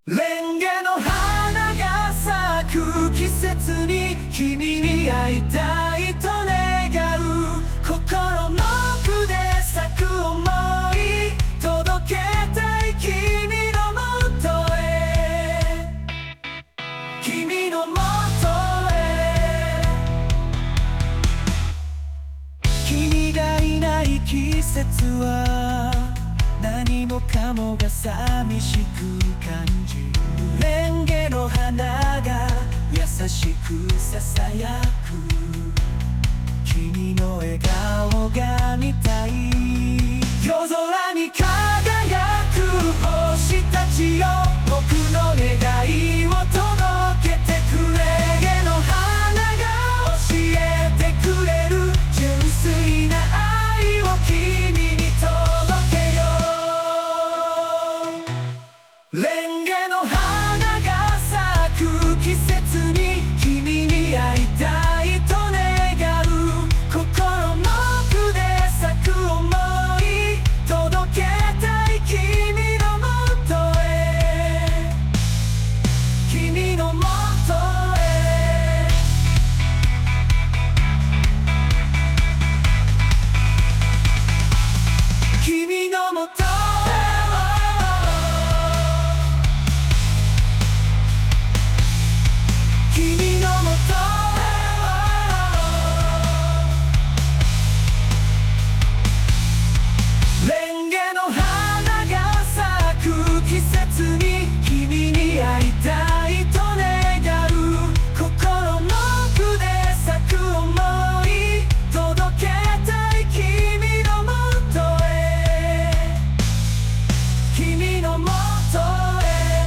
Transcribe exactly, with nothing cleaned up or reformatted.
レンゲの花が咲く季節に君に会いたいと願う。心の奥で咲く想い届けたい君のもとへ、君のもとへ。君がいない季節は何もかもが寂しく感じる。レンゲの花が優しくささやく。君の笑顔が